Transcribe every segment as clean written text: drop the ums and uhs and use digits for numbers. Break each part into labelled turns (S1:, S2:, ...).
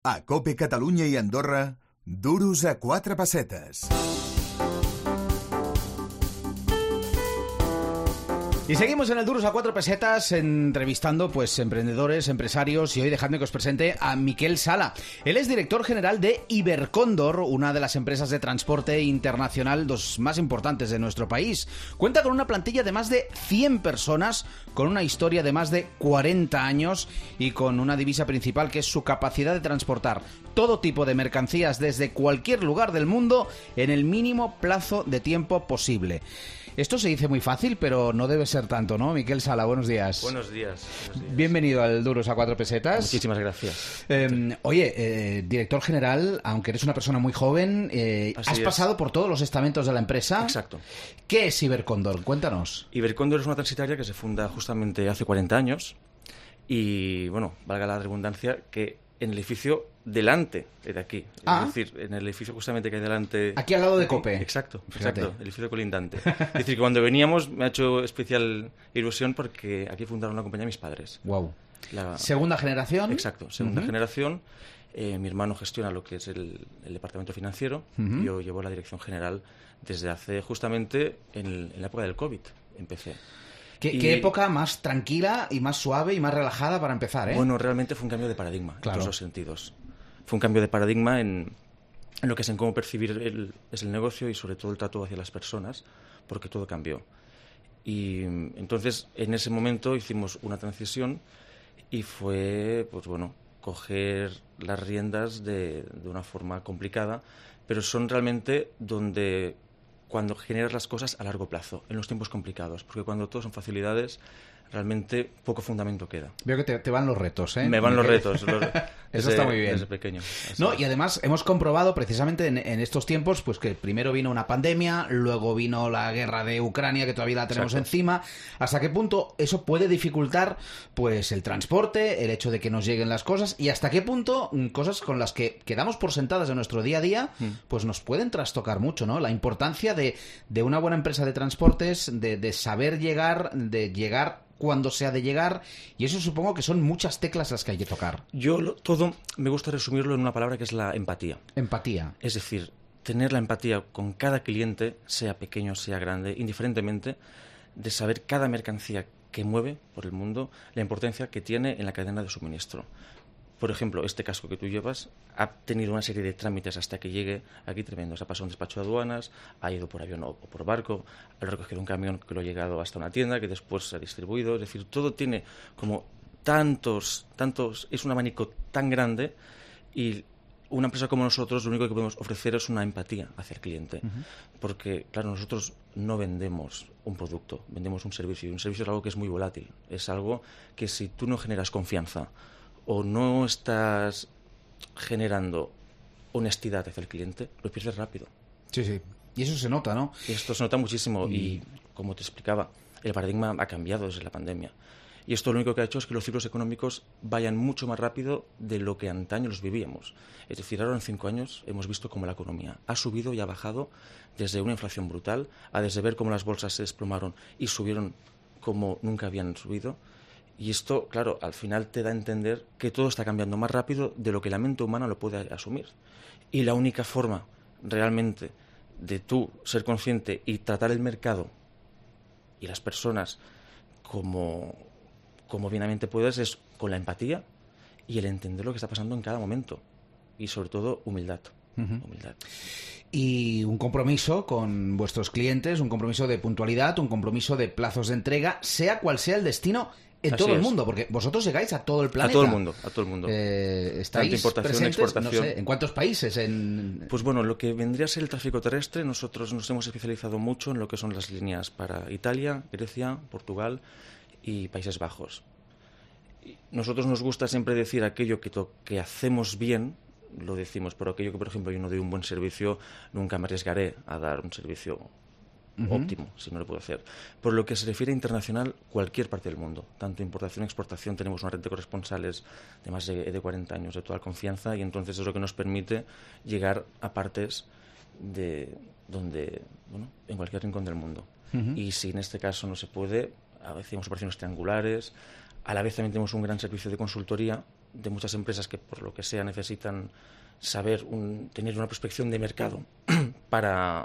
S1: A COPE Catalunya i Andorra, duros a 4 pessetes.
S2: Y seguimos en el Duros a 4 pesetas entrevistando pues emprendedores, empresarios, y hoy dejadme que os presente a Miquel Sala. Él es director general de Ibercóndor, una de las empresas de transporte internacional más importantes de nuestro país. Cuenta con una plantilla de más de 100 personas, con una historia de más de 40 años y con una divisa principal que es su capacidad de transportar todo tipo de mercancías desde cualquier lugar del mundo en el mínimo plazo de tiempo posible. Esto se dice muy fácil, pero no debe ser tanto, ¿no? Miquel Sala, buenos días.
S3: Buenos días.
S2: Bienvenido al Duros a 4 pesetas.
S3: Muchísimas gracias.
S2: Director general, aunque eres una persona muy joven, has pasado por todos los estamentos de la empresa.
S3: Exacto.
S2: ¿Qué es Ibercóndor? Cuéntanos.
S3: Ibercóndor es una transitaria que se funda justamente hace 40 años y, bueno, valga la redundancia, que en el edificio delante de aquí. Es decir, en el edificio justamente que hay delante...
S2: Aquí al lado de COPE.
S3: Exacto, el edificio colindante. Es decir, que cuando veníamos me ha hecho especial ilusión porque aquí fundaron una compañía mis padres.
S2: Wow. ¿Segunda generación?
S3: Exacto, segunda generación. Mi hermano gestiona lo que es el departamento financiero. Yo llevo la dirección general desde hace justamente en la época del COVID. Empecé.
S2: ¿Qué época más tranquila y más suave y más relajada para empezar, eh?
S3: Bueno, realmente fue un cambio de paradigma en todos los sentidos. Fue un cambio de paradigma en lo que es en cómo percibir el negocio y sobre todo el trato hacia las personas, porque todo cambió. Y entonces, en ese momento hicimos una transición y fue, pues bueno, coger las riendas de una forma complicada, pero son realmente donde... cuando generas las cosas a largo plazo, en los tiempos complicados, porque cuando todo son facilidades, realmente poco fundamento queda.
S2: Veo que te van los retos, ¿eh?
S3: Me van los retos.
S2: Eso está muy bien.
S3: Desde pequeño.
S2: No, y además hemos comprobado precisamente en estos tiempos pues que primero vino una pandemia, luego vino la guerra de Ucrania, que todavía la tenemos encima. ¿Hasta qué punto eso puede dificultar pues el transporte, el hecho de que nos lleguen las cosas, y hasta qué punto cosas con las que quedamos por sentadas en nuestro día a día pues nos pueden trastocar mucho, ¿no? La importancia de una buena empresa de transportes, de saber llegar, de llegar cuando se ha de llegar, y eso supongo que son muchas teclas las que hay que tocar.
S3: Todo me gusta resumirlo en una palabra que es la empatía.
S2: Empatía.
S3: Es decir, tener la empatía con cada cliente, sea pequeño, sea grande, indiferentemente, de saber cada mercancía que mueve por el mundo, la importancia que tiene en la cadena de suministro. Por ejemplo, este casco que tú llevas ha tenido una serie de trámites hasta que llegue aquí tremendos. Ha pasado un despacho de aduanas, ha ido por avión o por barco, ha recogido un camión que lo ha llegado hasta una tienda que después se ha distribuido. Es decir, todo tiene como tantos, es un abanico tan grande, y una empresa como nosotros lo único que podemos ofrecer es una empatía hacia el cliente. Porque, claro, nosotros no vendemos un producto, vendemos un servicio, y un servicio es algo que es muy volátil. Es algo que si tú no generas confianza o no estás generando honestidad hacia el cliente, lo pierdes rápido.
S2: Sí, sí. Y eso se nota, ¿no?
S3: Y esto se nota muchísimo. Y como te explicaba, el paradigma ha cambiado desde la pandemia. Y esto lo único que ha hecho es que los ciclos económicos vayan mucho más rápido de lo que antaño los vivíamos. Es decir, ahora en 5 años hemos visto cómo la economía ha subido y ha bajado desde una inflación brutal a desde ver cómo las bolsas se desplomaron y subieron como nunca habían subido. Y esto, claro, al final te da a entender que todo está cambiando más rápido de lo que la mente humana lo puede asumir. Y la única forma realmente de tú ser consciente y tratar el mercado y las personas como bienamente puedes es con la empatía y el entender lo que está pasando en cada momento. Y sobre todo, humildad. Humildad.
S2: Y un compromiso con vuestros clientes, un compromiso de puntualidad, un compromiso de plazos de entrega, sea cual sea el destino en todo el mundo, porque vosotros llegáis a todo el planeta.
S3: A todo el mundo.
S2: Estáis
S3: tanto importación,
S2: presentes,
S3: exportación.
S2: No sé, ¿en cuántos países?
S3: Pues bueno, lo que vendría a ser el tráfico terrestre, nosotros nos hemos especializado mucho en lo que son las líneas para Italia, Grecia, Portugal y Países Bajos. Nosotros nos gusta siempre decir aquello que hacemos bien, lo decimos, pero aquello que, por ejemplo, yo no doy un buen servicio, nunca me arriesgaré a dar un servicio óptimo, si no lo puedo hacer. Por lo que se refiere a internacional, cualquier parte del mundo, tanto importación, exportación, tenemos una red de corresponsales de más de 40 años de total confianza, y entonces es lo que nos permite llegar a partes de donde, bueno, en cualquier rincón del mundo. Y si en este caso no se puede, hacemos operaciones triangulares. A la vez también tenemos un gran servicio de consultoría de muchas empresas que por lo que sea necesitan tener una prospección de mercado para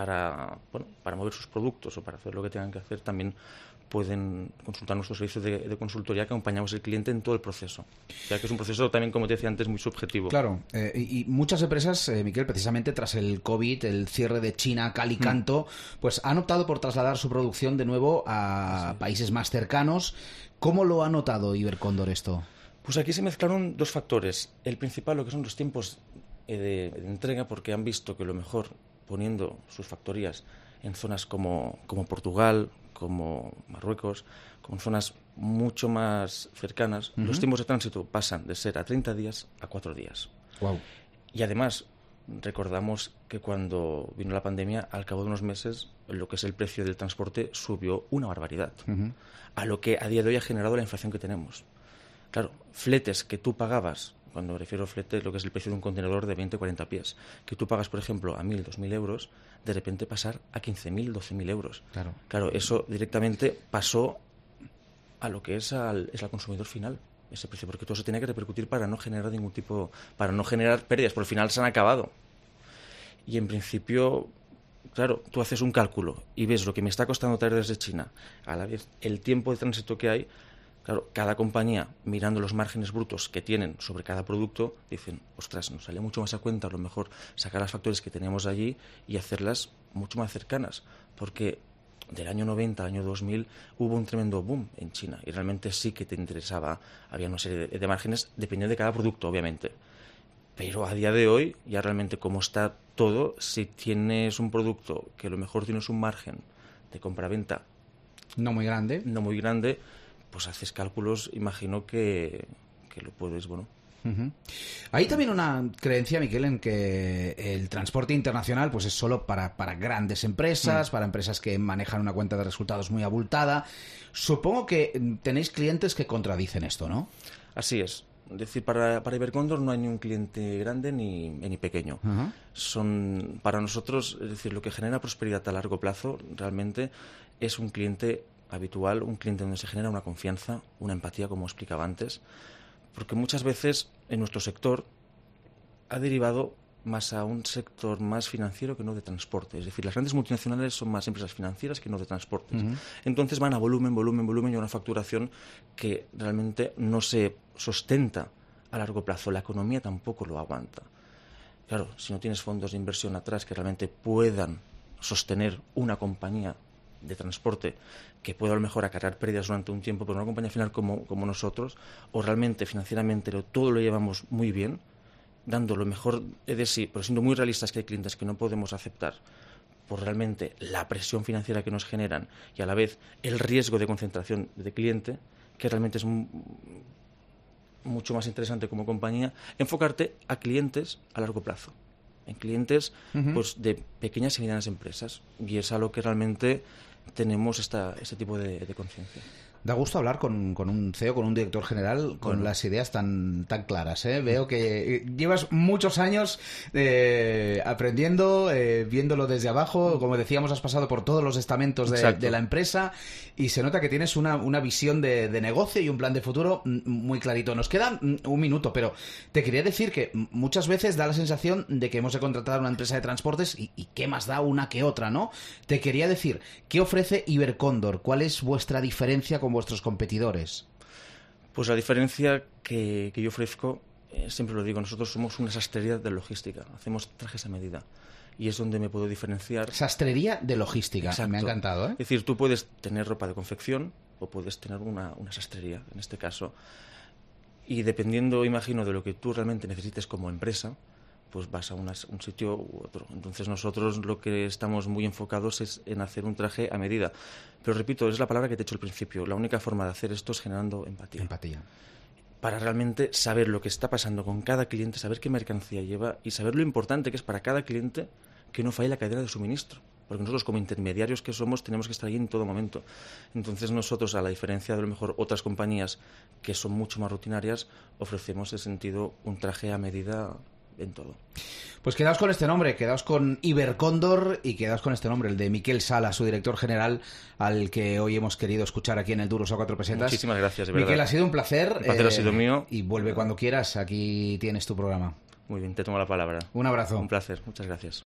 S3: mover sus productos o para hacer lo que tengan que hacer, también pueden consultar nuestro servicio de consultoría, que acompañamos al cliente en todo el proceso. Ya que es un proceso también, como te decía antes, muy subjetivo.
S2: Claro, y muchas empresas, Miquel, precisamente tras el COVID, el cierre de China, cal y canto, pues han optado por trasladar su producción de nuevo a países más cercanos. ¿Cómo lo ha notado Ibercóndor esto?
S3: Pues aquí se mezclaron dos factores. El principal, lo que son los tiempos de entrega, porque han visto que lo mejor poniendo sus factorías en zonas como Portugal, como Marruecos, con zonas mucho más cercanas, los tiempos de tránsito pasan de ser a 30 días a 4 días.
S2: Wow.
S3: Y además, recordamos que cuando vino la pandemia, al cabo de unos meses, lo que es el precio del transporte subió una barbaridad, a lo que a día de hoy ha generado la inflación que tenemos. Claro, fletes que tú pagabas, cuando me refiero a flete, lo que es el precio de un contenedor de 20-40 pies, que tú pagas, por ejemplo, a 1.000, 2.000 euros, de repente pasar a 15.000, 12.000 euros. Claro, eso directamente pasó a lo que es al consumidor final, ese precio, porque todo se tenía que repercutir para no generar para no generar pérdidas, por el final se han acabado. Y en principio, claro, tú haces un cálculo y ves lo que me está costando traer desde China, a la vez el tiempo de tránsito que hay. Claro, cada compañía, mirando los márgenes brutos que tienen sobre cada producto, dicen, ostras, nos sale mucho más a cuenta a lo mejor sacar las factorías que teníamos allí y hacerlas mucho más cercanas, porque del año 90 al año 2000 hubo un tremendo boom en China y realmente sí que te interesaba, había una serie de márgenes dependiendo de cada producto, obviamente. Pero a día de hoy, ya realmente como está todo, si tienes un producto que a lo mejor tienes un margen de compra-venta
S2: no muy grande,
S3: pues haces cálculos, imagino que lo puedes, bueno.
S2: Hay también una creencia, Miquel, en que el transporte internacional pues es solo para grandes empresas, para empresas que manejan una cuenta de resultados muy abultada. Supongo que tenéis clientes que contradicen esto, ¿no?
S3: Así es. Es decir, para Ibercóndor no hay ni un cliente grande ni pequeño. Son, para nosotros, es decir, lo que genera prosperidad a largo plazo realmente es un cliente habitual, un cliente donde se genera una confianza, una empatía, como explicaba antes, porque muchas veces en nuestro sector ha derivado más a un sector más financiero que no de transporte. Es decir, las grandes multinacionales son más empresas financieras que no de transportes. Entonces van a volumen y a una facturación que realmente no se sustenta a largo plazo. La economía tampoco lo aguanta. Claro, si no tienes fondos de inversión atrás que realmente puedan sostener una compañía de transporte que pueda a lo mejor acarrear pérdidas durante un tiempo, pero una compañía final como nosotros, o realmente financieramente todo lo llevamos muy bien, dando lo mejor de sí, pero siendo muy realistas que hay clientes que no podemos aceptar por realmente la presión financiera que nos generan y a la vez el riesgo de concentración de cliente, que realmente es mucho más interesante como compañía, enfocarte a clientes a largo plazo, en clientes pues de pequeñas y medianas empresas, y es a lo que realmente tenemos este tipo de conciencia.
S2: Da gusto hablar con un CEO, con un director general, con las ideas tan claras, ¿eh? Veo que llevas muchos años aprendiendo, viéndolo desde abajo. Como decíamos, has pasado por todos los estamentos de la empresa y se nota que tienes una visión de negocio y un plan de futuro muy clarito. Nos queda un minuto, pero te quería decir que muchas veces da la sensación de que hemos de contratar una empresa de transportes y qué más da una que otra, ¿no? Te quería decir, ¿qué ofrece Ibercóndor? ¿Cuál es vuestra diferencia con vuestros competidores?
S3: Pues la diferencia que yo ofrezco, siempre lo digo, nosotros somos una sastrería de logística, hacemos trajes a medida y es donde me puedo diferenciar.
S2: Sastrería de logística. Exacto. Me ha encantado, ¿eh?
S3: Es decir, tú puedes tener ropa de confección o puedes tener una sastrería, en este caso, y dependiendo, imagino, de lo que tú realmente necesites como empresa, pues vas a un sitio u otro. Entonces nosotros lo que estamos muy enfocados es en hacer un traje a medida. Pero repito, es la palabra que te he dicho al principio. La única forma de hacer esto es generando empatía.
S2: Empatía.
S3: Para realmente saber lo que está pasando con cada cliente, saber qué mercancía lleva y saber lo importante que es para cada cliente que no falle la cadena de suministro. Porque nosotros como intermediarios que somos tenemos que estar ahí en todo momento. Entonces nosotros, a la diferencia de lo mejor otras compañías que son mucho más rutinarias, ofrecemos en ese sentido un traje a medida en todo.
S2: Pues quedaos con este nombre, quedaos con Ibercóndor y quedaos con este nombre, el de Miquel Sala, su director general, al que hoy hemos querido escuchar aquí en el Duros a 4 pesetas.
S3: Muchísimas gracias, de verdad.
S2: Miquel, ha sido un placer.
S3: El placer ha sido mío.
S2: Y vuelve cuando quieras, aquí tienes tu programa.
S3: Muy bien, te tomo la palabra.
S2: Un abrazo.
S3: Un placer, muchas gracias.